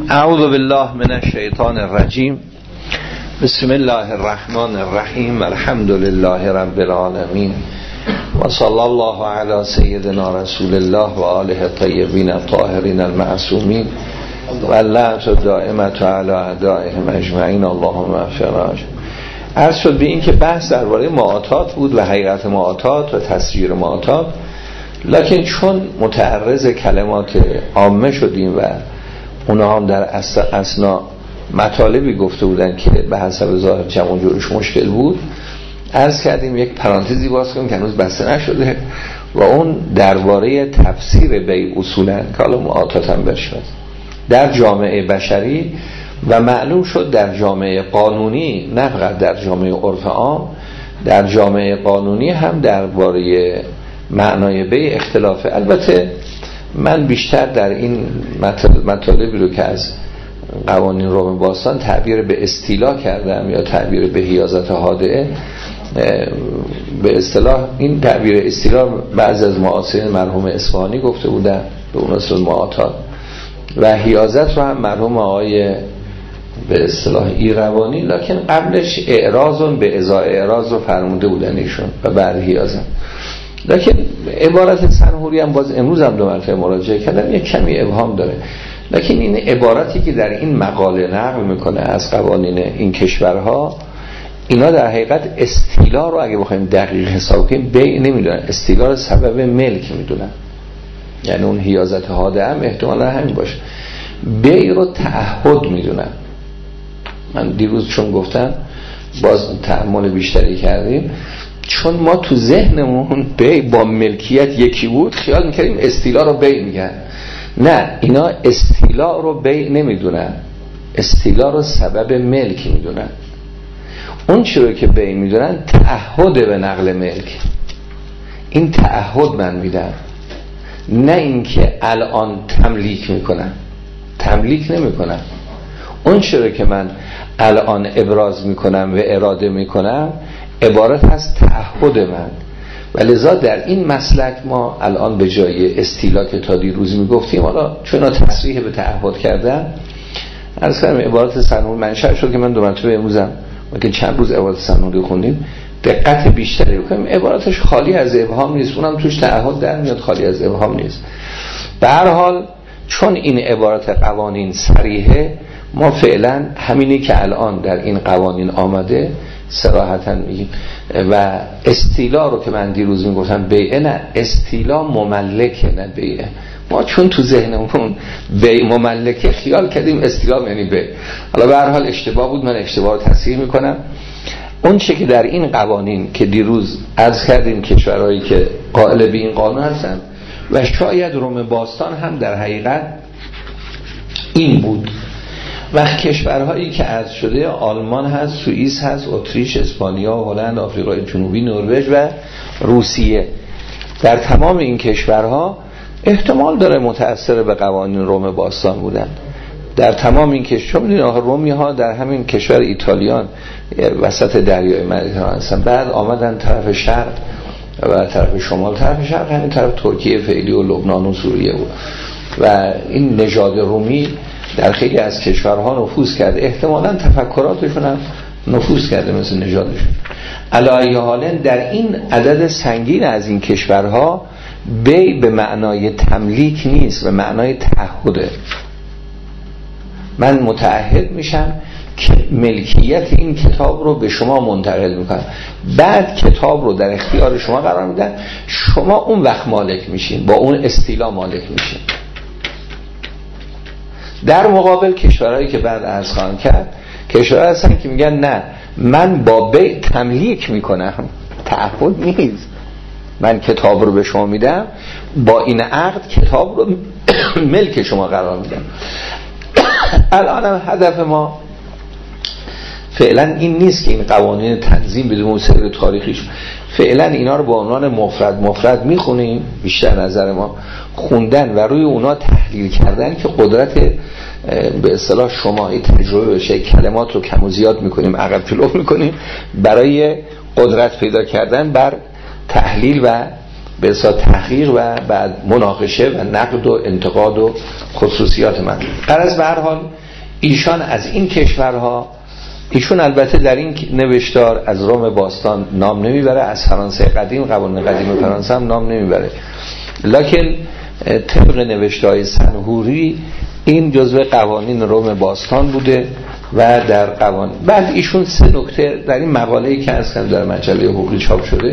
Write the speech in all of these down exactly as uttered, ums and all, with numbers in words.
اعوذ بالله من الشیطان الرجیم. بسم الله الرحمن الرحیم. الحمد لله رب العالمین و صلی الله علی سیدنا رسول الله و آله الطیبین الطاهرین المعصومین و لعنت دائمة علی اعدائهم اجمعین. اللهم فرج. عرض شد به این که بحث درباره معاطات بود و حقیقت معاطات و تصویر معاطات، لکن چون متعرض کلمات عامه شدیم و اونا هم در اثنا مطالبی گفته بودن که به حسب ظاهر جمع و جورش مشکل بود، عرض کردیم یک پرانتزی باز کنیم که هنوز بسته نشده و اون درباره تفسیر بیع اصولا که حالا معاطات هم برشد در جامعه بشری و معلوم شد در جامعه قانونی، نه فقط در جامعه عرف عام، در جامعه قانونی هم درباره معنای بیع اختلافه. البته من بیشتر در این مطالبی رو که از قوانین روم باستان تعبیر به استیلا کردم یا تعبیر به حیازت حاضره، به اصطلاح این تعبیر استیلا بعض از معاصرین مرحوم اصفهانی گفته بودن به اون اصل معاطات، و حیازت رو هم مرحوم آقای به اصطلاح ایروانی، لکن قبلش اعراضون به ازای اعراض رو فرموده بودن ایشون و بعد حیازت. لکن عبارت سنهوری هم باز امروز هم دو مرتبه مراجعه کردم، یک کمی ابهام داره، لکن این عبارتی که در این مقاله نقل میکنه از قوانین این کشورها، اینا در حقیقت استیلا رو اگه بخوایم دقیق حساب کنیم بیع نمیدونن، استیلا رو سبب ملک میدونن، یعنی اون حیازت حاده هم احتمالا همین باشه. بیع رو تعهد میدونن. من دیروز چون گفتم باز تأمل بیشتری کردیم، چون ما تو ذهنمون بیع با ملکیت یکی بود، خیال میکردیم استیلا رو بیع میگن. نه، اینا استیلا رو بیع نمیدونن، استیلا رو سبب ملک میدونن. اون چیزی که بیع میدونن تعهد به نقل ملک، این تعهد من میدن، نه اینکه الان تملیک میکنن. تملیک نمیکنن. اون چیزی که من الان ابراز میکنم و اراده میکنم عبارت از تعهد من، و لذا در این مسلک ما الان به جای استیلا که تا دیروز میگفتیم، حالا چون تصریح به تعهد کردن، عرض کردم عبارت سنهوری منشأ شد که من دو مرتبه امروزم که چند روز عبارت سنهوری خوندیم دقت بیشتری بکنیم. عبارتش خالی از ابهام نیست، اونم توش تعهد در میاد، خالی از ابهام نیست. به هر حال چون این عبارت قوانین صریحه، ما فعلا همینی که الان در این قوانین آمده صراحتاً میگیم. و استیلا رو که من دیروز میگفتم بیعه، نه، استیلا مملکه نه بیعه. ما چون تو ذهنمون بیع مملکه خیال کردیم استیلا یعنی بیع. حالا به هر حال اشتباه بود، من اشتباه رو تصحیح میکنم. اون چه که در این قوانین که دیروز عرض کردیم کشورهایی که قائل به این قانون هستن و شاید روم باستان هم در حقیقت این بود، و کشورهایی که عرض شده آلمان هست، سوئیس هست، اتریش، اسپانیا، هلند، آفریقای جنوبی، نروژ و روسیه، در تمام این کشورها احتمال داره متأثر به قوانین روم باستان بودن. در تمام این کشور میدونید آخه رومی ها در همین کشور ایتالیان وسط دریای مدیترانه هستن، بعد آمدن طرف شرق و طرف شمال. طرف شرق همین طرف ترکیه فعلی و لبنان و سوریه بود، و این نژاد رومی در خیلی از کشورها نفوذ کرده، احتمالاً تفکراتشون هم نفوذ کرده مثل نژادشون. علی ای حال در این عدد سنگین از این کشورها بیع به معنای تملیک نیست، به معنای تعهده. من متعهد میشم که ملکیت این کتاب رو به شما منتقل میکنم، بعد کتاب رو در اختیار شما قرار میدن، شما اون وقت مالک میشین، با اون استیلا مالک میشین. در مقابل کشورهایی که بعد عرض خواهم کرد، کشورهایی هستن که میگن نه، من با بیع تملیک میکنم، تعهد نیست، من کتاب رو به شما میدم، با این عقد کتاب رو ملک شما قرار میدم. الان هم هدف ما فعلا این نیست که این قوانین تنظیم بدون سیر تاریخیش، فعلا اینا رو با عنوان مفرد مفرد میخونیم، بیشتر نظر ما خوندن و روی اونا تحلیل کردن که قدرت به اصطلاح شماعی تجربه بشه، کلمات رو کم و زیاد میکنیم، عقب جلو میکنیم برای قدرت پیدا کردن بر تحلیل و به اصطلاح تحقیق و بعد مناقشه و نقد و انتقاد و خصوصیات من. غرض به هر حال ایشان از این کشورها، ایشون البته در این نوشتار از روم باستان نام نمیبره، از فرانسه قدیم، قوانین قدیم فرانسه هم نام نمیبره، لکن طبق نوشته‌های سنهوری این جزو قوانین روم باستان بوده و در قوانین. بعد ایشون سه نکته در این مقاله‌ای که از در مجله حقوقی چاپ شده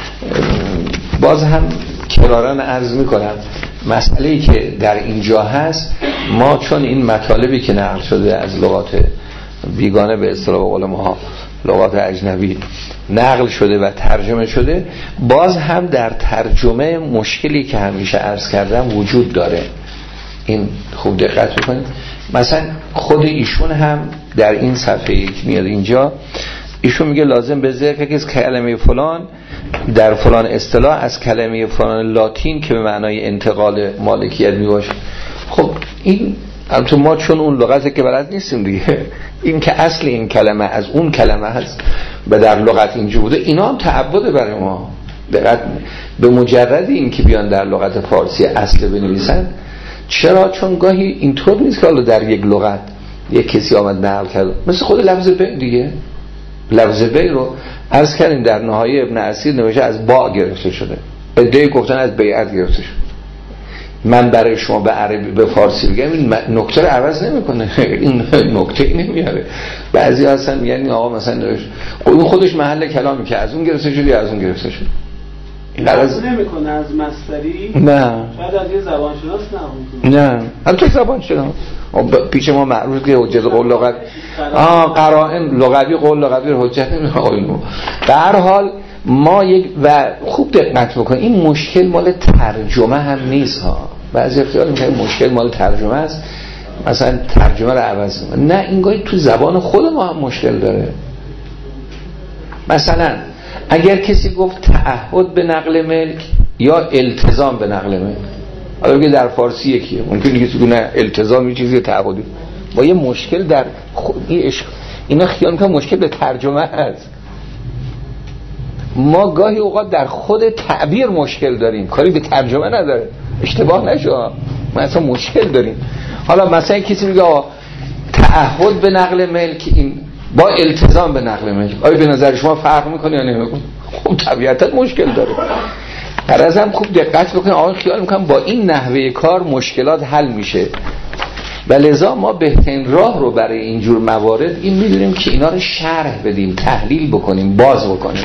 باز هم کرارن عرض میکنم، مسئله‌ای که در اینجا هست، ما چون این مطالبی که نقل شده از لغات بیگانه به اصطلاح قول ما لغات اجنبی نقل شده و ترجمه شده، باز هم در ترجمه مشکلی که همیشه عرض کردم وجود داره. این خوب دقت بکنید. مثلا خود ایشون هم در این صفحه یک میاد اینجا، ایشون میگه لازم به ذکر که کلمه فلان در فلان اصطلاح از کلمه فلان لاتین که به معنای انتقال مالکیت میباشه. خب این البته ما چون اون لغتی که بلد نیستیم دیگه، این که اصل این کلمه از اون کلمه هست و در لغت اینجا بوده، اینا هم تعبده برای ما. دقیق به مجرد این که بیان در لغت فارسی اصل بنویسن. چرا؟ چون گاهی اینطور نیست که حالا در یک لغت یک کسی آمد نقل کرد، مثل خود لفظ بی دیگه. لفظ بی رو عرض کردیم در نهایه ابن اسیر نوشته از با گرفته شده، ادعای گفتن از بیعت گرفته شده. من برای شما به عربی به فارسی بگم این نکته رو عوض نمیکنه، این نکته ای نمیاره. بعضی هستن میگن آقا مثلا اون خودش محل کلامی که از اون گرفته شد یا از اون گرفته شد. این عوض نمیکنه از مصدری؟ نه. شاید از یه زبان شناس نه. نه. البته زبان شناس. پیش ما معروف که حجت قول لغت آه قرائن لغوی قول لغوی حجت نمیخواد. در هر حال ما یک و خوب دقت بکنید این مشکل مال ترجمه هم نیست ها. بعضی اختیار میکنن مشکل مال ترجمه است، مثلا ترجمه رو عوض میکنه. نه، این گاهی تو زبان خود ما هم مشکل داره. مثلا اگر کسی گفت تعهد به نقل ملک یا التزام به نقل ملک، حالا بگه در فارسی یکیه، ممکنه کسی بگه نه التزام یه چیزی تعهدی، با یه مشکل در خود اینا خیال میکنن مشکل به ترجمه هست. ما گاهی اوقات در خود تعبیر مشکل داریم، کاری به ترجمه نداره، اشتباه نشه، ما اصلا مشکل داریم. حالا مثلا کسی میگه تعهد به نقل ملک این با التزام به نقل ملک، آیا به نظر شما فرق میکنه یا نمیکنه؟ خب طبیعتا مشکل داره. غرضم خوب دقت بکنید، آقا خیال میکنم با این نحوه کار مشکلات حل میشه و لذا ما بهترین راه رو برای اینجور موارد این میدونیم که اینا رو شرح بدیم، تحلیل بکنیم، باز بکنیم.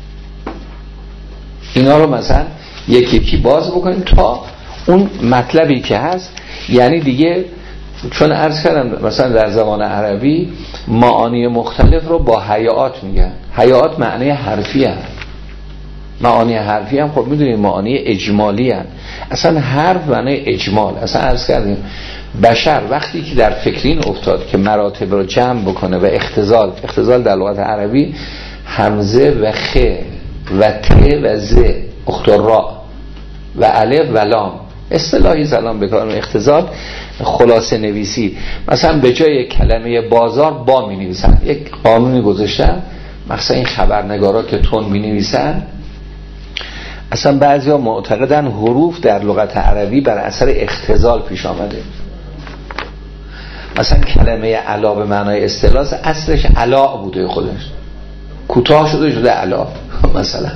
اینا رو مثلا یکی یکی باز بکنیم تا اون مطلبی که هست، یعنی دیگه چون عرض کردم مثلا در زبان عربی معانی مختلف رو با هیئات میگن. هیئات معنی حرفی هست، معانی حرفی هم خب میدونید معانی اجمالی هست. اصلا حرف معنی اجمال. اصلا عرض کردیم بشر وقتی که در فکرین افتاد که مراتب رو جمع بکنه و اختزال، اختزال در لغت عربی همزه و خ و ت و ز اختراع و الف و لام، اصطلاحی سلام بکارم اختزال خلاصه نویسی. مثلا به جای کلمه بازار با می نویسن، یک قانونی گذاشتن، مثلا این خبرنگارا که تون می نویسن، اصلا بعضی ها معتقدن حروف در لغت عربی بر اثر اختزال پیش آمده. مثلا کلمه علا به معنای اصطلاح اصلش علا بوده، خودش کوتاه شده شده علا. مثلا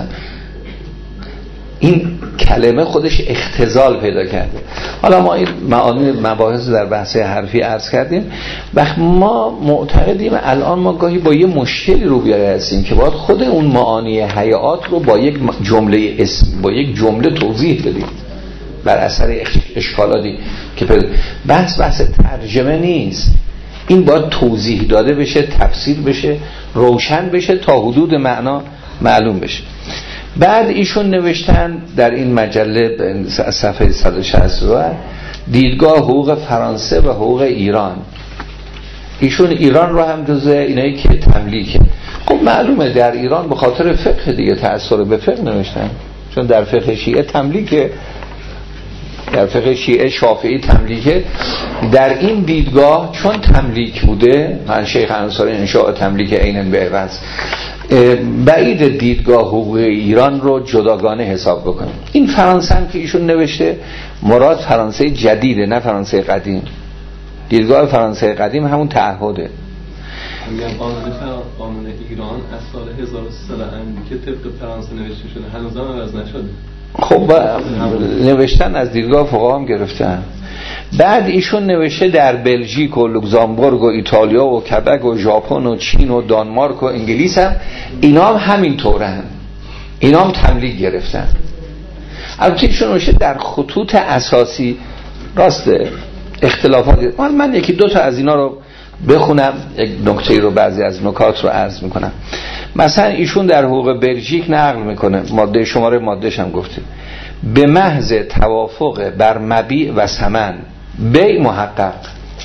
این کلمه خودش اختزال پیدا کرده. حالا ما این معانی مباحث در بحث حرفی عرض کردیم. وقت ما معتقدیم الان ما گاهی با یه مشکلی رو بیاره هستیم که باید خود اون معانی هیئات رو با یک جمله اسم با یک جمله توضیح بدیم بر اثر اشکالاتی که پیدا. بحث بحث ترجمه نیست، این باید توضیح داده بشه، تفسیر بشه، روشن بشه تا حدود معنا معلوم بشه. بعد ایشون نوشتن در این مجله صفحه صد و شصت دیدگاه حقوق فرانسه و حقوق ایران. ایشون ایران رو هم جزء اینایی که تملیکه. خب معلومه در ایران به خاطر فقه دیگه تأثیر به فقه نوشتن، چون در فقه شیعه تملیکه، در فقه شیعه شافعی تملیکه. در این دیدگاه چون تملیک بوده، من شیخ انصاری انشاء تملیک عیناً به عوض بعید دیدگاه حقوق ایران رو جداگانه حساب بکنیم. این فرانسه هم که ایشون نوشته مراد فرانسه جدیده نه فرانسه قدیم. دیدگاه فرانسه قدیم همون تعهده. میگم قانون قانون ایران از سال هزار و سیصد که طبق فرانسه نوشته شده هنوز هم عوض نشده. خب نوشتن از دیدگاه فقها هم گرفتن. بعد ایشون نوشته در بلژیک و لوکزامبورگ و ایتالیا و کبک و ژاپن و چین و دانمارک و انگلیس هم اینا هم همین طورن، اینا هم تملیک گرفتن. البته ایشون نوشته در خطوط اساسی راسته اختلافات. من یکی دو تا از اینا رو بخونم، یک نکته رو بعضی از نکات رو عرض میکنم. مثلا ایشون در حقوق بلژیک نقل میکنه، ماده شماره مادهش هم گفته به محض توافق بر مبیع و ثمن بیع محقق.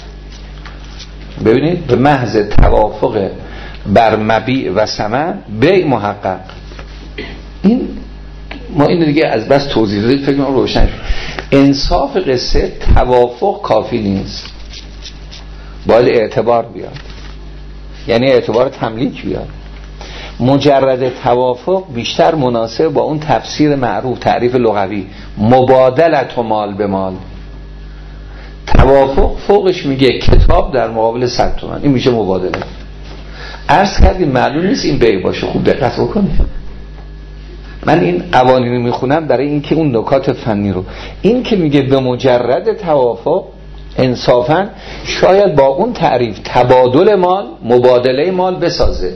ببینید به محض توافق بر مبیع و ثمن بیع محقق. این ما این دیگه از بس توضیح دادید فکر کنم روشن شد. انصاف قصه توافق کافی نیست، باید اعتبار بیاد، یعنی اعتبار تملیک بیاد. مجرد توافق بیشتر مناسب با اون تفسیر معروف تعریف لغوی مبادلت و مال به مال. توافق فوقش میگه کتاب در مقابل صد تومن، این میشه مبادله. عرض کردیم معلوم نیست این بیع باشه. خوب دقت بکنید، من این قوانین رو میخونم برای اینکه اون نکات فنی رو، این که میگه به مجرد توافق انصافا شاید با اون تعریف تبادل مال مبادله مال بسازه.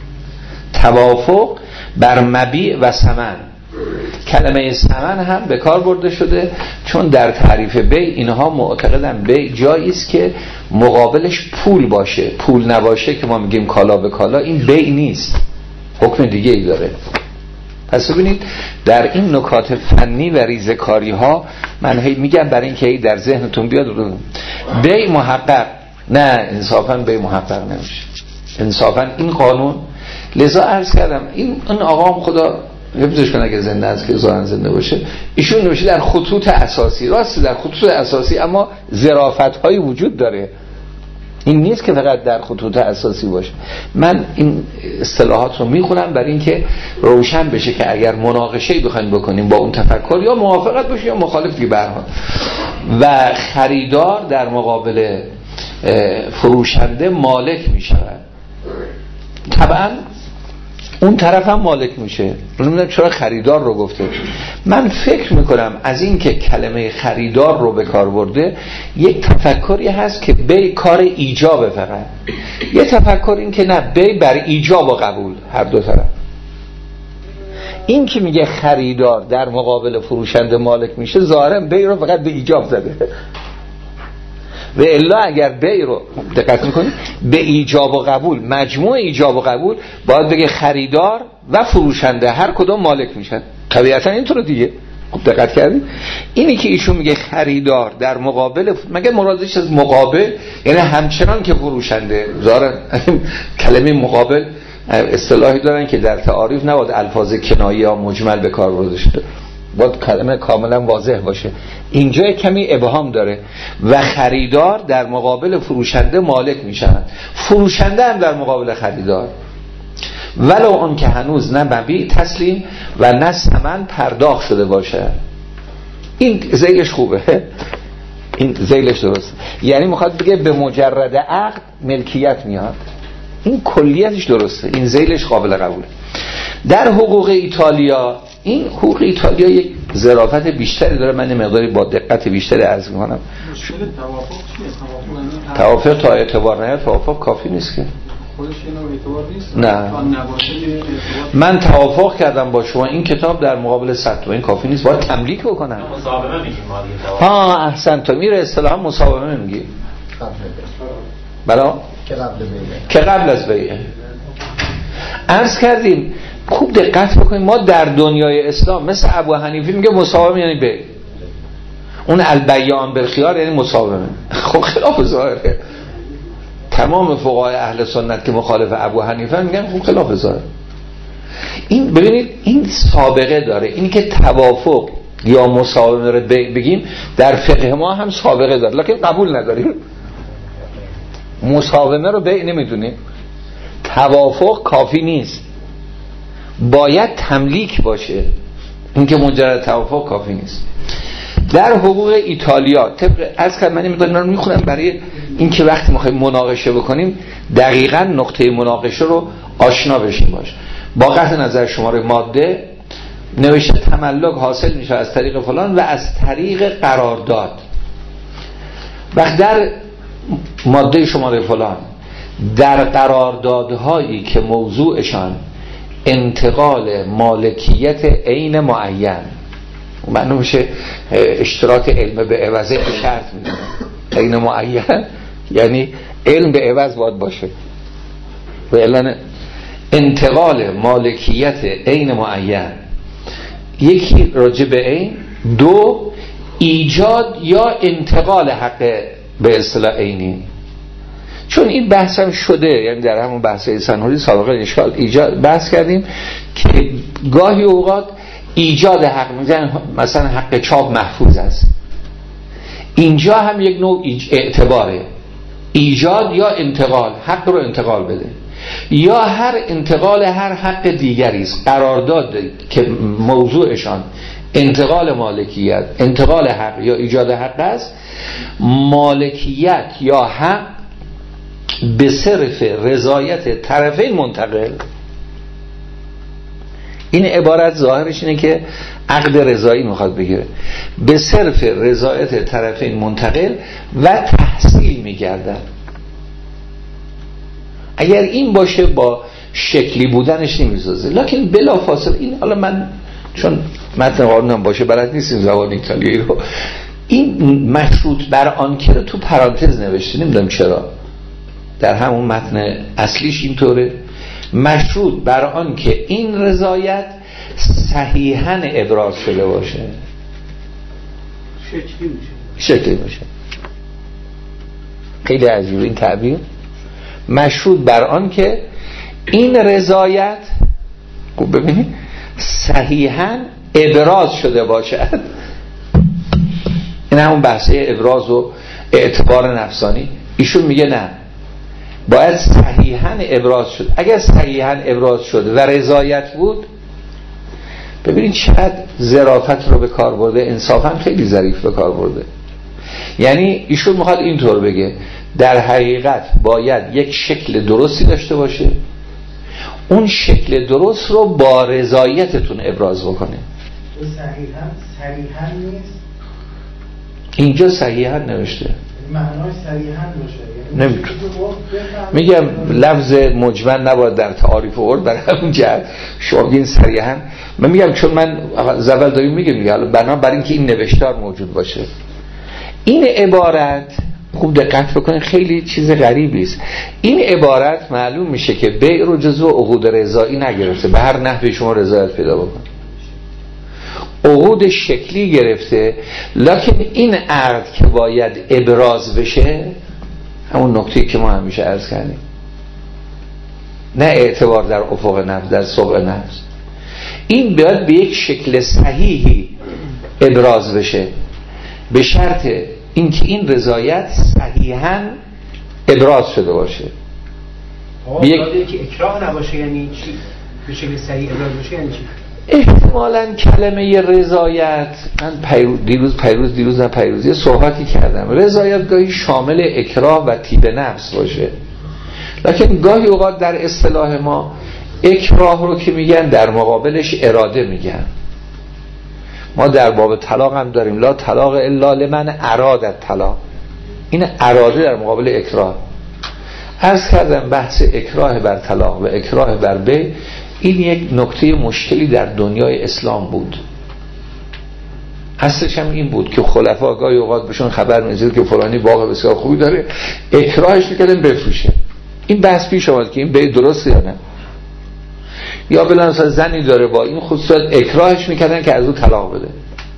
توافق بر مبیع و ثمن، کلمه ثمن هم به کار برده شده چون در تعریف بیع اینها معتقدن بیع جایی است که مقابلش پول باشه. پول نباشه که ما میگیم کالا به کالا، این بیع نیست، حکم دیگه ای داره. پس ببینید در این نکات فنی و ریزکاری ها من هی میگم برای اینکه هی در ذهنتون بیاد. بیع محقق نه، انصافا بیع محقق نمیشه. انصافا این قانون، لذا عرض کردم این اون آقا هم خدا حفظش کنه اگه زنده است که ظاهرا زنده باشه، ایشون نوشته در خطوط اساسی. راست در خطوط اساسی، اما ظرافت هایی وجود داره. این نیست که فقط در خطوط اساسی باشه. من این اصطلاحات رو میخونم برای اینکه روشن بشه که اگر مناقشه‌ای بخوایم بکنیم با اون تفکر یا موافقت باشه یا مخالف دیگه به هر حال. و خریدار در مقابل فروشنده مالک میشود. طبعا اون طرف هم مالک میشه. نمیدونم چرا خریدار رو گفته. من فکر میکنم از این که کلمه خریدار رو به کار برده یک تفکری هست که بیع کار ایجابه، فقط یه تفکر این که نه، بیع بر ایجاب و قبول هر دو طرف. این که میگه خریدار در مقابل فروشنده مالک میشه ظاهرا بیع رو فقط به ایجاب زده، و الا اگر بیع رو دقت میکنید به ایجاب و قبول، مجموع ایجاب و قبول، باید بگه خریدار و فروشنده هر کدوم مالک میشن. طبیعتا اینطور دیگه. خوب دقت کردید. اینی که ایشون میگه خریدار در مقابل، مگه مرادش از مقابل یعنی همچنان که فروشنده. ظاهرا کلمه مقابل اصطلاحی دارن که در تعاریف نباید الفاظ کنایه یا مجمل به کار برده شده، باید کلمه کاملا واضح باشه. اینجا کمی ابهام داره. و خریدار در مقابل فروشنده مالک میشن، فروشنده هم در مقابل خریدار، ولو اون که هنوز نه مبیع تسلیم و نه ثمن پرداخت شده باشه. این ذیلش خوبه، این ذیلش درست، یعنی میخواد بگه به مجرد عقد ملکیت میاد. این کلیتش درسته، این ذیلش قابل قبوله. در حقوق ایتالیا، این حقوق ایتالیا یک ظرافت بیشتری داره، من مقداری با دقت بیشتری عرض میکنم. توافق چیه؟ توافق تا اعتبار نه، توافق کافی نیست که خودش اینو اعتبار نیست. نه، من توافق کردم با شما این کتاب در مقابل صد تومن، این کافی نیست، باید تملیک بکنم. مصاحبه میگیم ما دیگه. ها احسن، تو میره اصطلاحا مصاحبه میگی. بلا که قبل بیعه، که قبل از بیعه. عرض کردیم خوب دقت بکنید، ما در دنیای اسلام مثل ابو حنیفه میگه مصاحبه یعنی بیع، اون البیان بالخیار یعنی مصاحبه. خب خلاف ظاهره. تمام فقهای اهل سنت که مخالف ابو حنیفه میگن خب خلاف ظاهر. این ببینید این سابقه داره، اینی که توافق یا مصاحبه رو بگیم در فقه ما هم سابقه داره، لکن قبول نداریم. مصاحبه رو بیع نمیدونیم، توافق کافی نیست. باید تملیک باشه، این که مجرد توافق کافی نیست. در حقوق ایتالیا طبق از که من این مقدار رو میخونم برای این که وقتی میخوایم مناقشه بکنیم دقیقاً نقطه مناقشه رو آشنا بشیم باش. با قطع نظر شماره ماده نوشته تملک حاصل میشه از طریق فلان و از طریق قرارداد. وقت در ماده شماره فلان در قراردادهایی که موضوعشان انتقال مالکیت عین معین، معنی میشه اشتراک علم به عوض شرط میدونه. عین معین یعنی علم به عوض باید باشه و اعلان انتقال مالکیت عین معین، یکی راجع به عین، دو ایجاد یا انتقال حق به اصطلاح عینی. چون این بحث هم شده، یعنی در همون بحث سنوری سابقه اشکال ایجاد بحث کردیم که گاهی اوقات ایجاد حق میزن مثلا حق چاپ محفوظ است، اینجا هم یک نوع اعتباره، ایجاد یا انتقال، حق رو انتقال بده، یا هر انتقال هر حق دیگری است. قرارداد که موضوعشان انتقال مالکیت، انتقال حق یا ایجاد حق است، مالکیت یا حق به صرف رضایت طرفین منتقل. این عبارت ظاهرش اینه که عقد رضایی میخواد بگیره، به صرف رضایت طرفین منتقل و تحصیل میگردن. اگر این باشه با شکلی بودنش نمیسازه، لکن بلا فاصله این، حالا من چون متن قانونم باشه بلد نیستیم زبان ایتالیایی رو، این مشروط بر آن که رو تو پرانتز نوشته، نمیدونم چرا در همون متن اصلیش اینطوره، مشروط بر آن که این رضایت صحیحاً ابراز شده باشه، شکلی میشه شکلی میشه. خیلی عجیبه این تعبیر، مشروط بر آن که این رضایت، خوب ببینید، صحیحاً ابراز شده باشد. این همون بحثه ابراز و اعتبار نفسانی. ایشون میگه نه، باید صحیحاً ابراز شد. اگر صحیحاً ابراز شد و رضایت بود، ببینید چقدر ظرافت رو به کار برده، انصافاً خیلی ظریف به کار برده. یعنی ایشون میخواد اینطور بگه در حقیقت باید یک شکل درستی داشته باشه، اون شکل درست رو با رضایتتون ابراز بکنه. صحیحاً صحیحاً نیست، اینجا صحیحاً نوشته، معناش صحیحاً باشه. نمیتون میگم لفظ مجمل نباید در تعاریف ورد برای همون جهت شما بگین صریحاً. من میگم چون من زبل داریم میگم میگم بنابراین اینکه این نوشتار موجود باشه. این عبارت خوب دقت بکنین خیلی چیز غریبی است. این عبارت معلوم میشه که بیع رو جزو عقود رضایی نگرفته، به هر نحوی شما رضایت پیدا بکن، عقود شکلی گرفته، لکن این عقد که باید ابراز بشه، همون نکته‌ای که ما همیشه عرض کردیم، نه اعتبار در افق نفس، در سوق نفس، این باید به یک شکل صحیحی ابراز بشه، به شرط اینکه این رضایت صحیحاً ابراز شده باشه. به یک که اکراه نباشه یعنی چی؟ به شکل صحیح ابراز بشه یعنی چی؟ احتمالاً کلمه رضایت، من پیروز دیروز پیروز دیروز نه پیروزی صحبتی کردم، رضایت گاهی شامل اکراه و طیب نفس باشه، لکن گاهی اوقات در اصطلاح ما اکراه رو که میگن در مقابلش اراده میگن. ما در باب طلاق هم داریم لا طلاق الا لمن اراد الطلاق، این اراده در مقابل اکراه. عرض کردم بحث اکراه بر طلاق و اکراه بر بیع این یک نکته مشکلی در دنیای اسلام بود. اصلش هم این بود که خلفا گاهی اوقات بهشون خبر می‌رسید که فلانی باغ بسیار خوبی داره، اکراهش می‌کردن بفروشه. این بحث پیش اومد که این بیع درسته یا نه، یا بلان مثلا زنی داره با این خصوصیت، اکراهش می‌کردن که از او طلاق بده.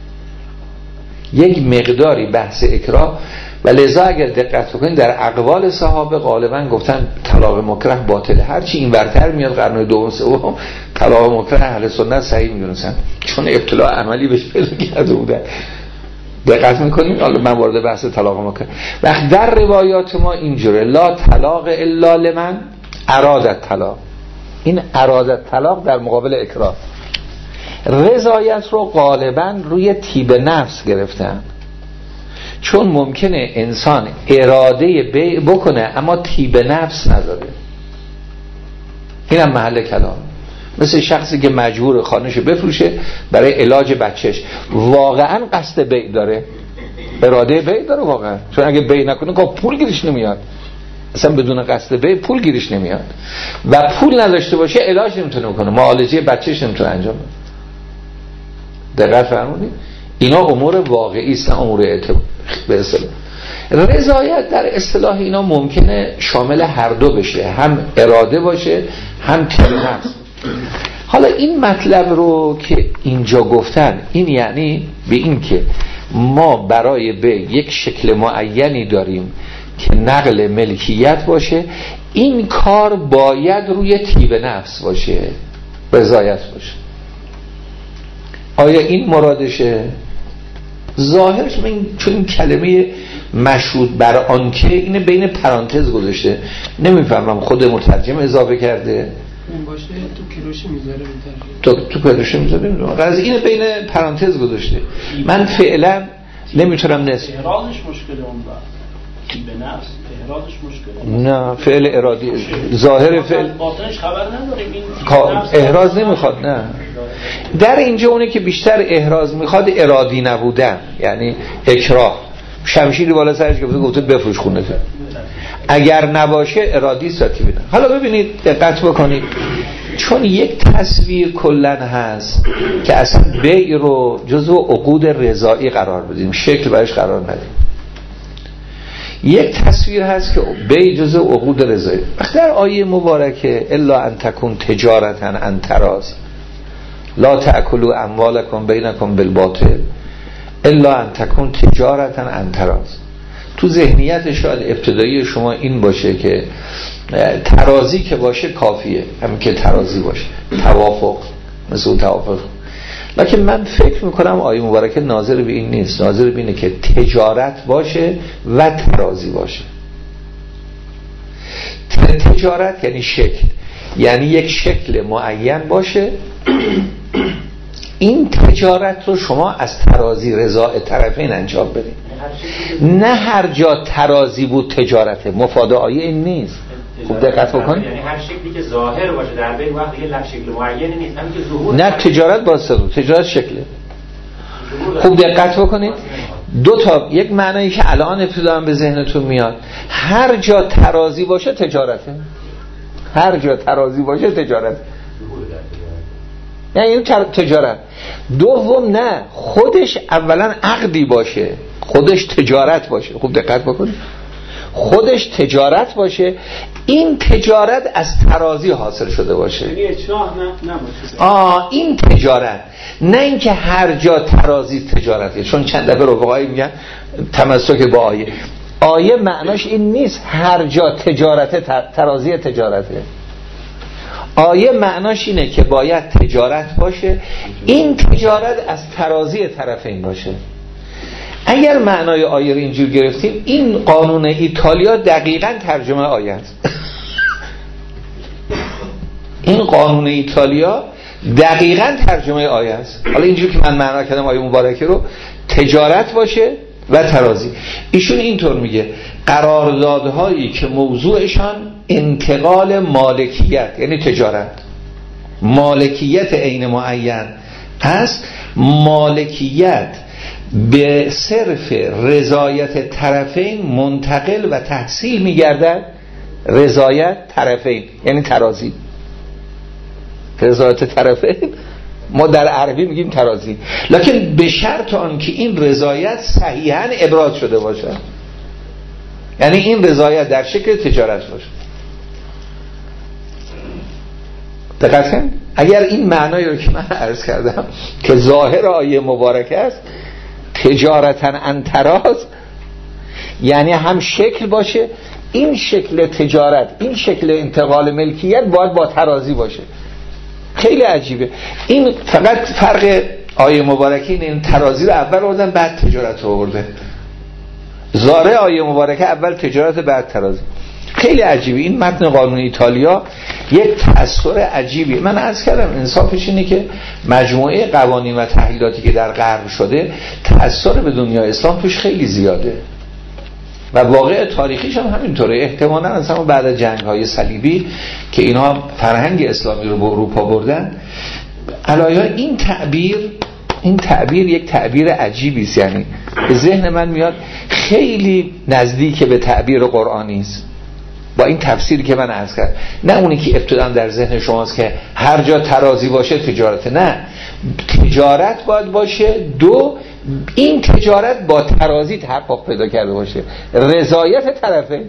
یک مقداری بحث اکراه، و لذا اگر دقت بکنید در اقوال صحابه غالبا گفتن طلاق مکره باطله. هرچی این ورتر میاد قرن دوم سوم طلاق مکره اهل سنت صحیح میدونن، چون ابتلاع عملی بهش پیدا کرده بودن. دقت میکنیم. حالا من وارد بحث طلاق مکره. وقت در روایات ما اینجوره لا طلاق الا لمن اراد الطلاق، این اراده طلاق در مقابل اکراه. رضایت رو غالبا روی طیب نفس گرفتن، چون ممکنه انسان اراده بیع بکنه اما طیب نفس نداره. این هم محل کلام. مثل شخصی که مجبور خانه‌شو بفروشه برای علاج بچهش، واقعا قصد بیع داره، اراده بیع داره واقعا، چون اگه بیع نکنه که پول گیرش نمیاد، اصلا بدون قصد بیع پول گیرش نمیاد و پول نداشته باشه علاج نمیتونه کنه، معالجه بچهش نمیتونه انجام بده. دقت فرمودید؟ اینا امور واقعی است، امور اعتبار. به اصطلاح رضایت در اصطلاح اینا ممکنه شامل هر دو بشه، هم اراده باشه هم طیب نفس. حالا این مطلب رو که اینجا گفتن، این یعنی به این که ما برای بیع یک شکل معینی داریم که نقل ملکیت باشه، این کار باید روی طیب نفس باشه، رضایت باشه. آیا این مرادشه؟ ظاهرش من چون این کلمه مشروط بر آنکه اینه بین پرانتز گذاشته، نمیفهمم خود مترجم اضافه کرده این باشه تو کروش میذاره تو تو کروش میذاره نمیدونم قضیه اینه بین پرانتز گذاشته. من فعلا نمیتونم نصف احرازش مشکل اون با به نفس احرازش مشکل نه فعل ارادی ظاهر فعل باطنش خبر نداریم. این احراز نمیخواد، نه در اینجا اونه که بیشتر احراز میخواد ارادی نبودن، یعنی اکراه. شمشیری بالا سرش گفته گفته بفروش خونه تو، اگر نباشه ارادی ساتی بیدن. حالا ببینید دقت بکنید، چون یک تصویر کلن هست که اصلا بیع رو جزو عقود رضایی قرار بدیم، شکل برش قرار ندیم. یک تصویر هست که بیع جزو عقود رضایی. وقتی در آیه مبارکه الا ان تکون تجارتا عن تراض لا تأکلوا اموالکم بینکم بالباطل الا ان تکون تجارتا عن تراض، تو ذهنیت شاید ابتدایی شما این باشه که ترازی که باشه کافیه، همین که ترازی باشه، توافق، مثل توافق. لکن من فکر میکنم آیه مبارکه ناظر به این نیست، ناظر به اینه که تجارت باشه و ترازی باشه. تجارت یعنی شکل، یعنی یک شکل معین باشه، این تجارت رو شما از ترازی رضا طرفین انجام بدید، نه هر جا ترازی بود تجارت. مفاد آیه این نیست. خوب دقت بکنید، یعنی هر شکلی که ظاهر باشه در بین وقت دیگه لب شکل معینی نیست، همین که ظهور نه تجارت واسه تجارت شکله. خوب دقت بکنید، دو تا یک معنایی که الان ابتداً به ذهنتون میاد، هر جا ترازی باشه تجارته، هر جا ترازی باشه تجارت، یعنی این تجارت. دوم نه، خودش اولا عقدی باشه، خودش تجارت باشه. خوب دقت بکنید، خودش تجارت باشه، این تجارت از ترازی حاصل شده باشه، یعنی اجراه نباشه. آه این تجارت، نه اینکه هر جا ترازی تجارته. چون چند دفعه رفقایی میگن تمسک با آیه، آیه معناش این نیست هر جا تجارت ترازی تجارته. آیه معناش اینه که باید تجارت باشه، این تجارت از ترازی طرفین باشه. اگر معنای آیه رو اینجور گرفتیم، این قانون ایتالیا دقیقاً ترجمه آیه است. این قانون ایتالیا دقیقاً ترجمه آیه است. حالا اینجور که من معنا کردم آیه مبارکه رو، تجارت باشه و ترازی. ایشون اینطور میگه قراردادهایی که موضوعشان انتقال مالکیت، یعنی تجارت، مالکیت عین معین است، مالکیت به صرف رضایت طرفین منتقل و تحصیل میگردد. رضایت طرفین یعنی ترازی، رضایت طرفین ما در عربی میگیم ترازی، لکن به شرط آنکه این رضایت صحیحاً ابراز شده باشه، یعنی این رضایت در شکل تجارت باشه. دقت کنید، اگر این معنایی رو که من عرض کردم که ظاهر آیه مبارکه است، تجارتاً عن تراض، یعنی هم شکل باشه، این شکل تجارت، این شکل انتقال ملکیت باید با ترازی باشه. خیلی عجیبه. این فقط فرق آیه مبارکه اینه، این ترازی رو اول آوردن بعد تجارت رو آورده. ظاهر آیه مبارکه اول تجارت بعد ترازی. خیلی عجیبه. این متن قانون ایتالیا یک تأثیر عجیبی. من عرض کردم انصافش اینه که مجموعه قوانین و تحلیلاتی که در غرب شده تأثیر به دنیای اسلام توش خیلی زیاده و واقع تاریخیش هم همینطوره. احتمالاً مثلا بعد از جنگ‌های صلیبی که اینها فرهنگ اسلامی رو به اروپا بردن، علایه این تعبیر این تعبیر یک تعبیر عجیبی است. یعنی به ذهن من میاد خیلی نزدیک به تعبیر قرآنی است با این تفسیری که من عرض کردم. نه اونی که ابتداً در ذهن شماست که هر جا ترازی باشه تجارت. نه، تجارت باید باشه. دو، این تجارت با ترازی تحقق پیدا کرده باشه، رضایت طرفه.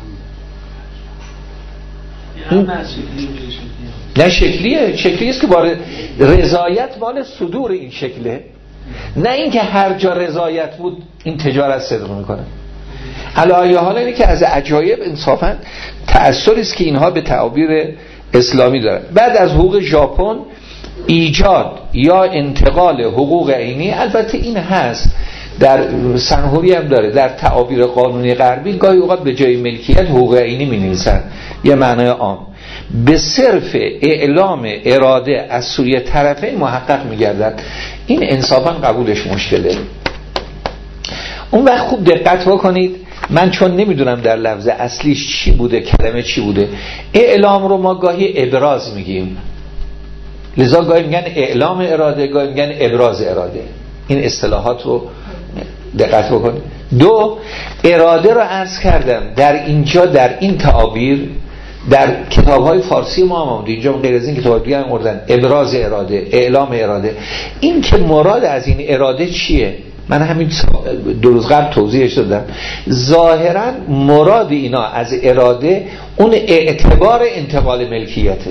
نه شکلیه، شکلی است که با رضایت مال صدور این شکله، نه اینکه هر جا رضایت بود این تجارت صدق میکنه. علاوه حال اینه که از عجایب انصافا تأثیری است که اینها به تعابیر اسلامی دارن. بعد از حقوق ژاپن ایجاد یا انتقال حقوق عینی، البته این هست در سنهوری هم داره، در تعابیر قانونی غربی گاهی اوقات به جای ملکیت حقوق عینی می‌نویسن، یه معنای عام، به صرف اعلام اراده از سوی طرفین محقق می‌گردد. این انصافا قبولش مشکله. اون وقت خوب دقت بکنید، من چون نمیدونم در لفظ اصلیش چی بوده، کلمه چی بوده، اعلام رو ما گاهی ابراز میگیم، لذا گاهی میگن اعلام اراده، گاهی میگن ابراز اراده. این اصطلاحات رو دقت بکنید. دو، اراده رو عرض کردم در اینجا در این تعابیر در کتاب‌های فارسی ما هم آمده، اینجا غیر از این کتاب دیگه هم آوردن، ابراز اراده، اعلام اراده. این که مراد از این اراده چیه؟ من همین دو روز قبل توضیحش دادم. ظاهرا مراد اینا از اراده اون اعتبار انتقال ملکیته،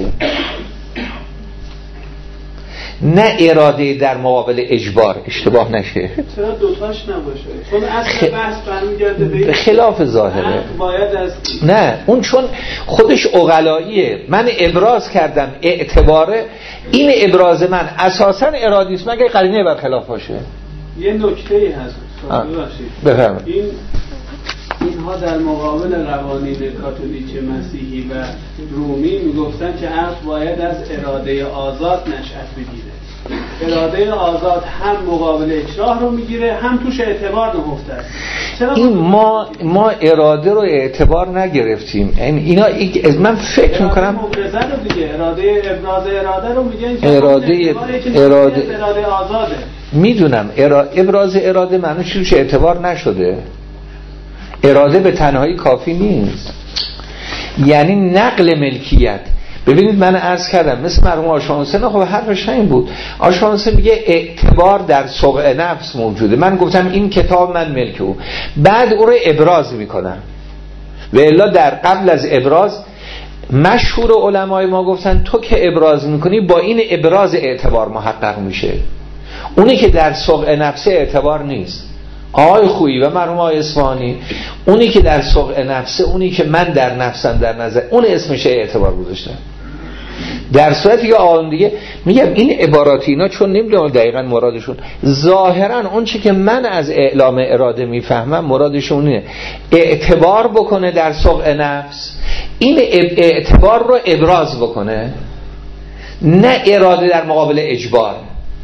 نه اراده در مقابل اجبار. اشتباه نشه، چرا دوتاش نباشه؟ چون اصل بحث برمیگرده به خلاف ظاهره. باید از نه، اون چون خودش عقلاییه. من ابراز کردم اعتباره، این ابراز من اساسا ارادی است مگر قرینه برخلاف باشه. یه نکته‌ای هست بفرمایید. این اینها در مقابل قوانین کاتولیک مسیحی و رومی میگفتن که عقل باید از اراده آزاد نشأت بگیره. اراده آزاد هم مقابل اکراه رو میگیره، هم توش اعتبار نهفته است. این ما ما اراده رو اعتبار نگرفتیم. این اینا من فکر میکنم مبرزه رو دیگه اراده ابراز اراده رو میگن که اراده اراده اراده آزاده. میدونم ابراز اراده معنی چیزش اعتبار نشده. اراده به تنهایی کافی نیست، یعنی نقل ملکیت. ببینید من عرض کردم مثل مرحوم آشان حسین، خب حرفش این بود. آشان حسین میگه اعتبار در سوق نفس موجوده. من گفتم این کتاب من ملک او، بعد او رو ابراز میکنم. و الا در قبل از ابراز مشهور علمای ما گفتن تو که ابراز میکنی با این ابراز اعتبار محقق میشه، اونی که در سوق نفس اعتبار نیست. آقای خویی و مرحوم آقای اصفهانی، اونی که در سوق نفسه، اونی که من در نفسم در نظر، اون اسمشه اعتبار گذاشتن. در صورتی که آن دیگه میگم این عبارات اینا چون نمیدونم دقیقاً مرادشون، ظاهرا اون چی که من از اعلام اراده میفهمم مرادشون اینه اعتبار بکنه در سوق نفس، این اعتبار رو ابراز بکنه، نه اراده در مقابل اجبار.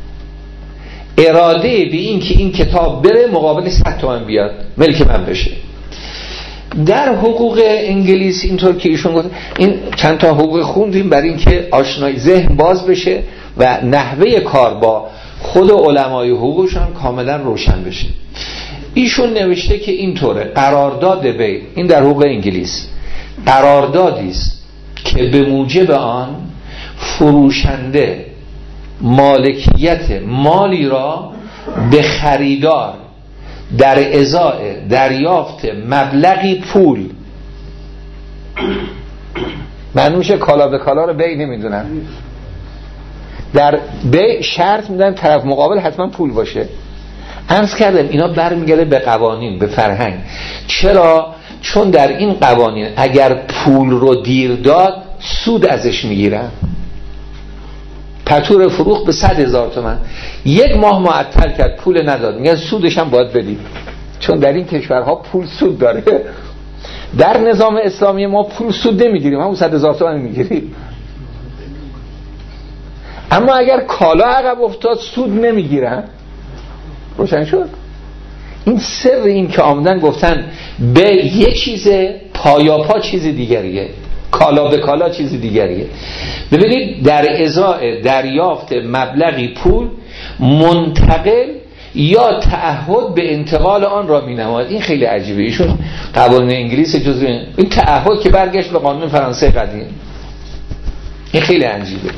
اراده به این که این کتاب بره مقابل صد تومن بیاد ملک من بشه. در حقوق انگلیس اینطور که ایشون گفت، این چند تا حقوق خوندیم برای این که آشنایی ذهن باز بشه و نحوه کار با خود علمای حقوقشان کاملا روشن بشه. ایشون نوشته که اینطوره قرارداد بی، این در حقوق انگلیس، قراردادی است که به موجب آن فروشنده مالکیت مالی را به خریدار در ازای دریافت مبلغی پول، معنی میشه کالا به کالا رو بی نمیدونن، در بی شرط میدن طرف مقابل حتما پول باشه. عرض کردم اینا برمیگرده به قوانین، به فرهنگ. چرا؟ چون در این قوانین اگر پول رو دیر داد سود ازش میگیرن. پتور فروخت به صد هزار تومن، یک ماه معطل کرد پول نداد، میگن سودش هم باید بدی، چون در این کشورها پول سود داره. در نظام اسلامی ما پول سود نمیگیریم، همون صد هزار تومان میگیریم. اما اگر کالا عقب افتاد سود نمیگیرن. روشن شد؟ این سر این که آمدن گفتن به یه چیز پایاپا چیز دیگریه، کالا به کالا چیز دیگریه. ببینید در ازای دریافت مبلغی پول منتقل یا تعهد به انتقال آن را می نماید. این خیلی عجیبه. ایشون قوانین انگلیس جزء این تعهد که برگشت به قانون فرانسه قدیم. این خیلی عجیبه.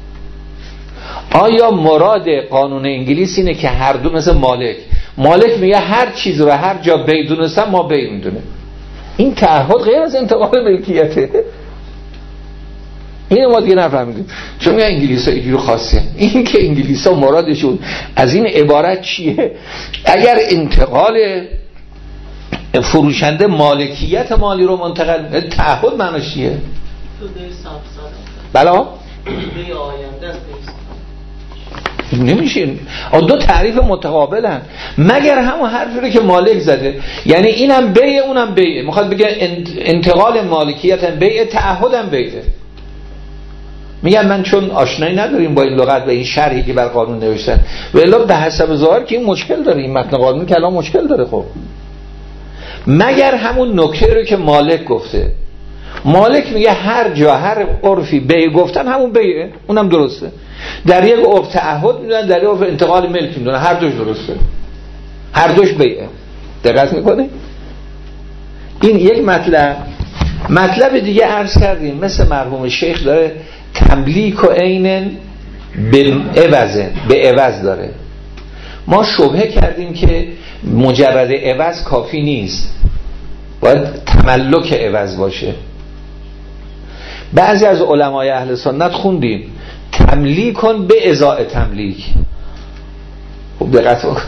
آیا مراد قانون انگلیس اینه که هر دو مثل مالک مالک میگه هر چیز رو هر جا بی دونستم ما بی میدونه؟ این تعهد غیر از انتقال ملکیته. اینو ما دیگه نفهمیدیم، چون میگه انگلیس ها اینجور خاصیه. این که انگلیس ها مرادشون از این عبارت چیه؟ اگر انتقال فروشنده مالکیت مالی رو منتقل، تعهد معناش چیه؟ بلا نمیشه. دو تعریف متقابلن، مگر همون حرفی رو که مالک زده، یعنی اینم بیه اونم بیه. میخواد بگه انتقال مالکیت هم بیه، تعهد هم بیه. میگن من چون آشنایی نداریم با این لغت و این شرحی که بر قانون نوشتن، ولی به حسب ظاهر که این مشکل داره، این متن قانون کلام مشکل داره. خب مگر همون نکته رو که مالک گفته، مالک میگه هر جا هر عرفی بیع گفتن همون بیعه، اونم درسته. در یک عرف تعهد میدونن، در یک عرف انتقال ملک میدونن، هر دوش درسته، هر دوش بیعه. دقت میکنه؟ این یک مطلب. مطلب دیگه عرض کردیم مثل مرحوم شیخ داره تملیک و عین به عوض به عوض داره. ما شبهه کردیم که مجرد عوض کافی نیست، باید تملک عوض باشه. بعضی از علمای اهل سنت خوندیم تملیک کن به ازای تملیک. خب دقت بکن،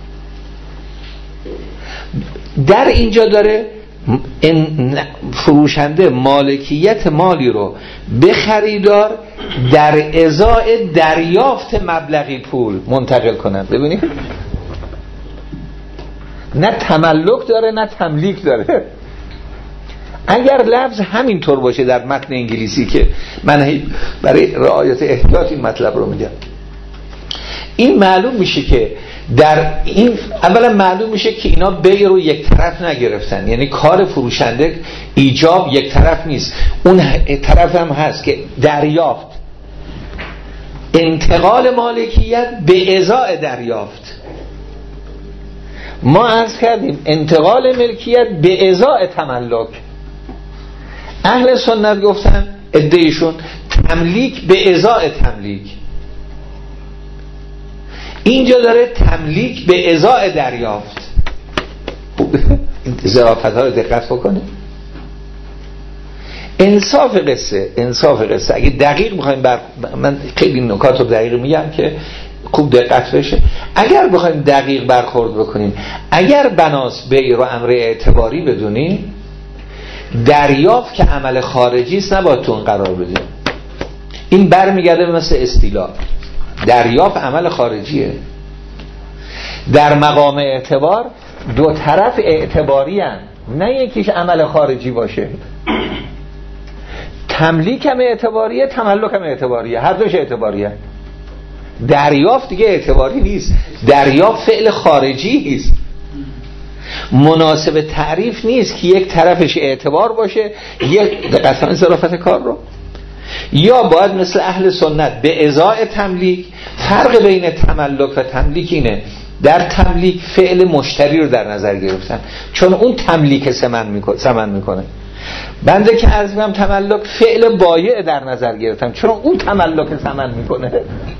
در اینجا داره فروشنده مالکیت مالی رو به خریدار در ازای دریافت مبلغی پول منتقل کنند. ببینید نه تملک داره نه تملیک داره. اگر لفظ همینطور باشه در متن انگلیسی، که من برای رعایت احتیاط این مطلب رو میگم، این معلوم میشه که در این اولا معلوم میشه که اینا بیع رو یک طرف نگرفتن، یعنی کار فروشنده ایجاب یک طرف نیست، اون طرف هم هست که دریافت، انتقال مالکیت به ازای دریافت. ما عرض کردیم انتقال ملکیت به ازای تملک. اهل سنت گفتن ادعیشون تملیک به ازای تملیک. اینجا داره تملیک به ازای دریافت. ظرافت ها رو دقت بکنه. انصاف قصه انصاف قصه اگه دقیق بخوایم بر... من خیلی نکات رو دقیق میگم که خوب دقت بشه. اگر بخوایم دقیق برخورد بکنیم، اگر بناس بیع رو امر اعتباری بدونیم، دریافت که عمل خارجی است نباید تو اون قرار بدیم. این برمیگرده به مثل استیلا، دریافت عمل خارجیه. در مقام اعتبار دو طرف اعتباری هن، نه یکیش عمل خارجی باشه. تملیک هم اعتباریه، تملک هم اعتباریه، هر دوش اعتباریه. دریافت دیگه اعتباری نیست، دریافت فعل خارجی است، مناسب تعریف نیست که یک طرفش اعتبار باشه، یک دقیقاً ظرافت کار رو. یا باید مثل اهل سنت به ازای تملیک. فرق بین تملک و تملیک اینه، در تملیک فعل مشتری رو در نظر گرفتن، چون اون تملیک ثمن میکنه ثمن میکنه. بنده که عرض می‌کنم تملک فعل بایع در نظر گرفتم، چون اون تملک ثمن میکنه.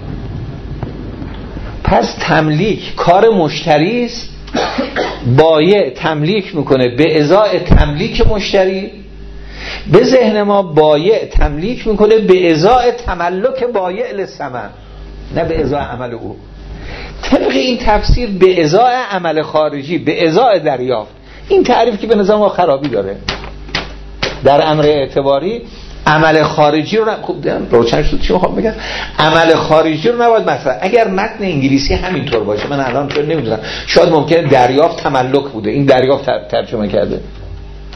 پس تملیک کار مشتری است، بایع تملیک میکنه به ازای تملیک مشتری. به ذهن ما بایع تملیک میکنه به ازای تملک بایع للثمن، نه به ازای عمل او. طبق این تفسیر به ازای عمل خارجی، به ازای دریافت، این تعریف که به نظر ما خرابی داره. در امر اعتباری عمل خارجی رو خوب روشن شد چی میخوام بگم، عمل خارجی رو نباید مثلا اگر متن انگلیسی همینطور باشه، من الان چون نمیدونم، شاید ممکنه دریافت تملک بوده، این دریافت ترجمه کرده.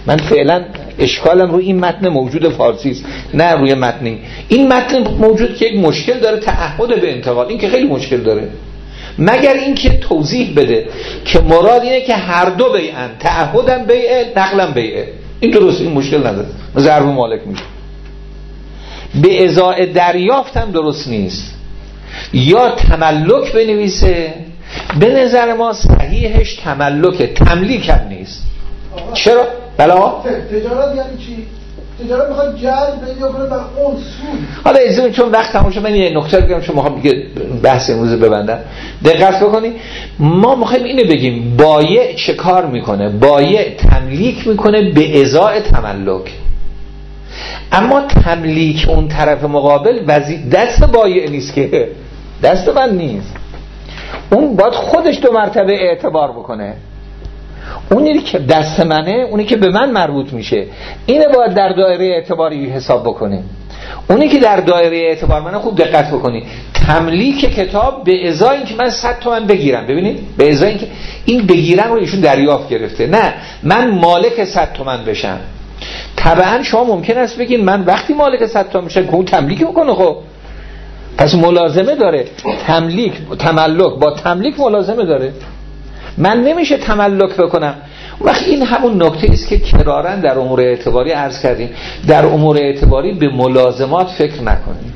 من فعلا اشکالم روی این متن موجود فارسی است، نه روی متنی. این متن موجود که یک مشکل داره، تعهد به انتقال، این که خیلی مشکل داره، مگر اینکه توضیح بده که مراد اینه که هر دو بیعن، تعهدم بیعه، نقلم بیعه. این درست، این مشکل نداره، ضرب مالک میشه. به ازای دریافت هم درست نیست، یا تملک بنویسه. به نظر ما صحیحش تملکه، تملیک هم نیست. چرا؟ بلا تجارت یعنی چی؟ تجارت میخواد جلب پیدا کنه بر اون سود. حالا اجازه چون وقت تموم شد من یه نکته بگم چون میخوام دیگه بحث امروز ببندم. دقت بکنید، ما میخوایم اینو بگیم بایع چه کار میکنه؟ بایع تملیک میکنه به ازای تملک. اما تملیک اون طرف مقابل وزی... دست بایع نیست، که دست من نیست. اون باید خودش دو مرتبه اعتبار بکنه. اونی که دست منه، اونی که به من مربوط میشه، اینه باید در دایره اعتباری حساب بکنه. اونی که در دایره اعتبار منه، خوب دقت بکنید، تملیک کتاب به ازای اینکه من صد تومن بگیرم. ببینید، به ازای اینکه این بگیرن رو ایشون دریافت گرفته، نه من مالک صد تومن بشم. طبعا شما ممکن است بگین من وقتی مالک صد تومن میشه اون تملیک بکنه. خب پس ملازمه داره، تملیک تملک با تملیک ملازمه داره. من نمیشه تملک بکنم. وقت این همون نکته است که کرارن در امور اعتباری عرض کردیم، در امور اعتباری به ملازمات فکر نکنید.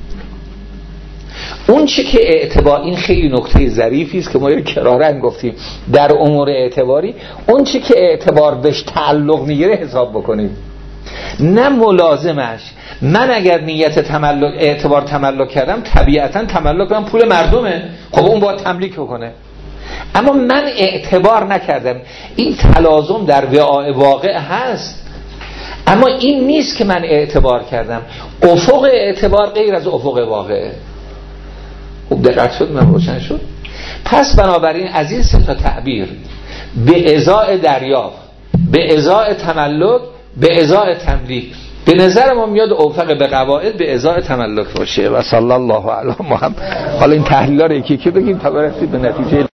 اون چی که اعتبار، این خیلی نکته ظریفی است که ما کرارن گفتیم، در امور اعتباری اون چی که اعتبار بهش تعلق میگیره حساب بکنید، نه ملازمش. من اگر نیت تملک اعتبار تملک کردم، طبیعتا تملک من پول مردمه، خب اون باید تملیک بکنه. اما من اعتبار نکردم. این تلازم در وعاء واقع هست، اما این نیست که من اعتبار کردم. افق اعتبار غیر از افق واقعه. خوب دقت شد؟ من روشن شد؟ پس بنابراین از این سه تا تعبیر، به ازای دریافت، به ازای تملک، به ازای تملیک، به نظر ما میاد اوفق به قواعد به ازای تملک باشه. و صلی الله علی محمد. حالا این تحلیل‌ها رو یکی یکی بگیم تا برسیم به نتیجه.